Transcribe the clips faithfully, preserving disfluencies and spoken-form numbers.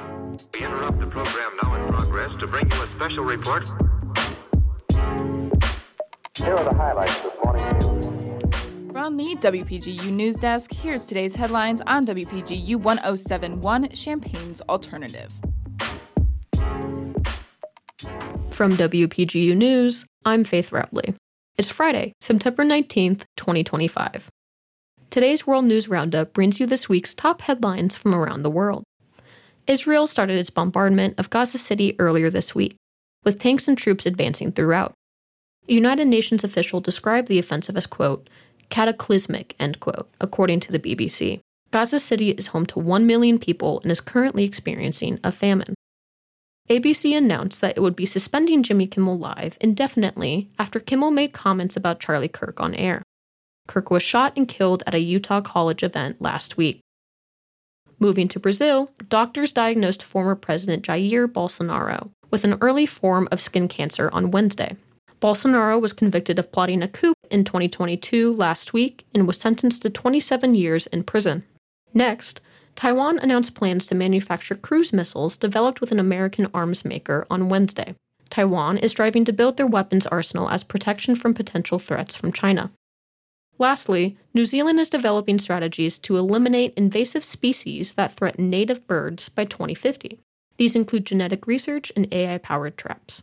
We interrupt the program now in progress to bring you a special report. Here are the highlights this morning news. From the W P G U News Desk, here's today's headlines on W P G U one oh seven point one, Champaign's Alternative. From W P G U News, I'm Faith Routley. It's Friday, September nineteenth, twenty twenty-five. Today's World News Roundup brings you this week's top headlines from around the world. Israel started its bombardment of Gaza City earlier this week, with tanks and troops advancing throughout. A United Nations official described the offensive as, quote, cataclysmic, end quote, according to the B B C. Gaza City is home to one million people and is currently experiencing a famine. A B C announced that it would be suspending Jimmy Kimmel Live indefinitely after Kimmel made comments about Charlie Kirk on air. Kirk was shot and killed at a Utah college event last week. Moving to Brazil, doctors diagnosed former President Jair Bolsonaro with an early form of skin cancer on Wednesday. Bolsonaro was convicted of plotting a coup in twenty twenty-two last week and was sentenced to twenty-seven years in prison. Next, Taiwan announced plans to manufacture cruise missiles developed with an American arms maker on Wednesday. Taiwan is striving to build their weapons arsenal as protection from potential threats from China. Lastly, New Zealand is developing strategies to eliminate invasive species that threaten native birds by twenty fifty. These include genetic research and A I-powered traps.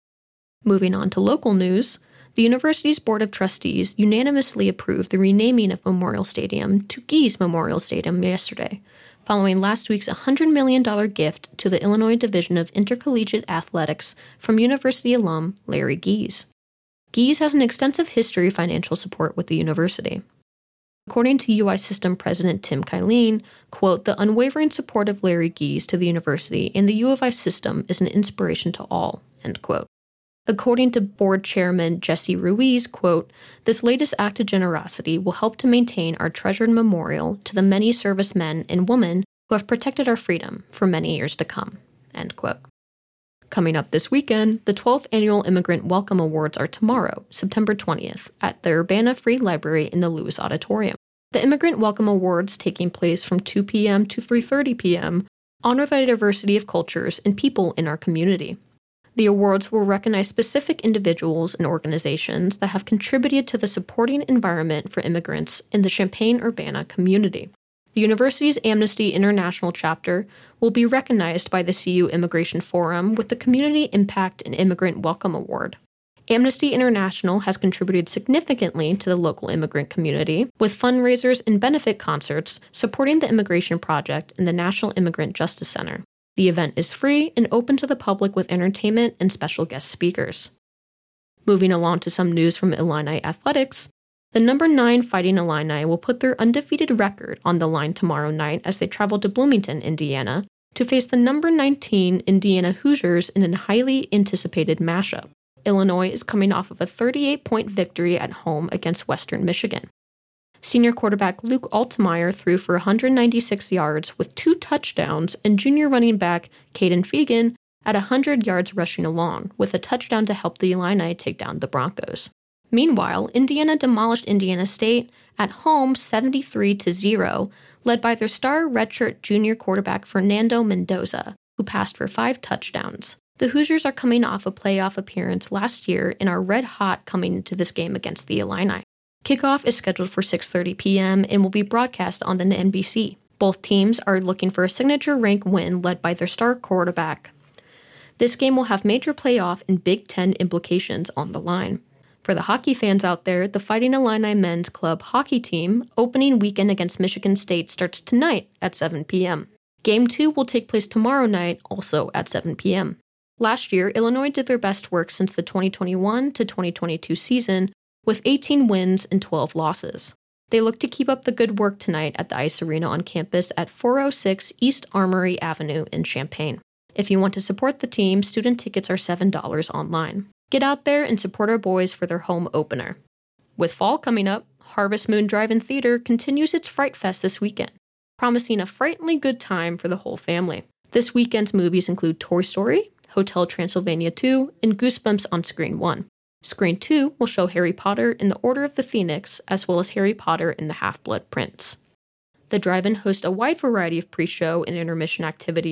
Moving on to local news, the university's Board of Trustees unanimously approved the renaming of Memorial Stadium to Gies Memorial Stadium yesterday, following last week's one hundred million dollars gift to the Illinois Division of Intercollegiate Athletics from university alum Larry Gies. Gies has an extensive history of financial support with the university. According to U I System President Tim Kylene, quote, the unwavering support of Larry Gies to the university and the U of I system is an inspiration to all, end quote. According to board chairman Jesse Ruiz, quote, this latest act of generosity will help to maintain our treasured memorial to the many servicemen and women who have protected our freedom for many years to come, end quote. Coming up this weekend, the twelfth Annual Immigrant Welcome Awards are tomorrow, September twentieth, at the Urbana Free Library in the Lewis Auditorium. The Immigrant Welcome Awards, taking place from two p.m. to three thirty p.m., honor the diversity of cultures and people in our community. The awards will recognize specific individuals and organizations that have contributed to the supporting environment for immigrants in the Champaign-Urbana community. The university's Amnesty International chapter will be recognized by the C U Immigration Forum with the Community Impact and Immigrant Welcome Award. Amnesty International has contributed significantly to the local immigrant community, with fundraisers and benefit concerts supporting the Immigration Project and the National Immigrant Justice Center. The event is free and open to the public with entertainment and special guest speakers. Moving along to some news from Illini athletics, the number nine Fighting Illini will put their undefeated record on the line tomorrow night as they travel to Bloomington, Indiana, to face the number nineteen Indiana Hoosiers in a highly anticipated mashup. Illinois is coming off of a thirty-eight point victory at home against Western Michigan. Senior quarterback Luke Altmaier threw for one hundred ninety-six yards with two touchdowns, and junior running back Caden Fegan at one hundred yards rushing along, with a touchdown to help the Illini take down the Broncos. Meanwhile, Indiana demolished Indiana State at home seventy-three to zero, led by their star redshirt junior quarterback Fernando Mendoza, who passed for five touchdowns. The Hoosiers are coming off a playoff appearance last year and are red hot coming into this game against the Illini. Kickoff is scheduled for six thirty p.m. and will be broadcast on the N B C. Both teams are looking for a signature rank win led by their star quarterback. This game will have major playoff and Big Ten implications on the line. For the hockey fans out there, the Fighting Illini men's club hockey team opening weekend against Michigan State starts tonight at seven p.m. Game two will take place tomorrow night, also at seven p.m. Last year, Illinois did their best work since the twenty twenty-one to twenty twenty-two season, with eighteen wins and twelve losses. They look to keep up the good work tonight at the Ice Arena on campus at four oh six East Armory Avenue in Champaign. If you want to support the team, student tickets are seven dollars online. Get out there and support our boys for their home opener. With fall coming up, Harvest Moon Drive-In Theater continues its Fright Fest this weekend, promising a frighteningly good time for the whole family. This weekend's movies include Toy Story, Hotel Transylvania two, and Goosebumps on Screen one. Screen two will show Harry Potter and the Order of the Phoenix, as well as Harry Potter and the Half-Blood Prince. The drive-in hosts a wide variety of pre-show and intermission activities,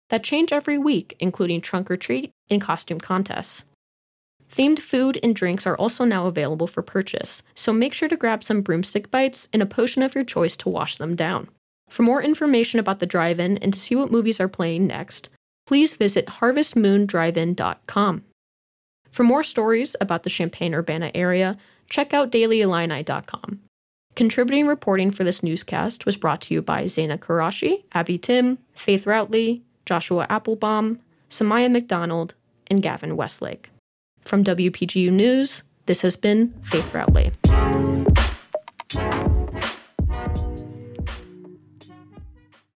that change every week, including trunk or treat and costume contests. Themed food and drinks are also now available for purchase, so make sure to grab some broomstick bites and a potion of your choice to wash them down. For more information about the drive-in and to see what movies are playing next, please visit harvest moon drive in dot com. For more stories about the Champaign-Urbana area, check out daily illini dot com. Contributing reporting for this newscast was brought to you by Zaina Karashi, Abby Tim, Faith Routley, Joshua Applebaum, Samaya McDonald, and Gavin Westlake. From W P G U News, this has been Faith Routley.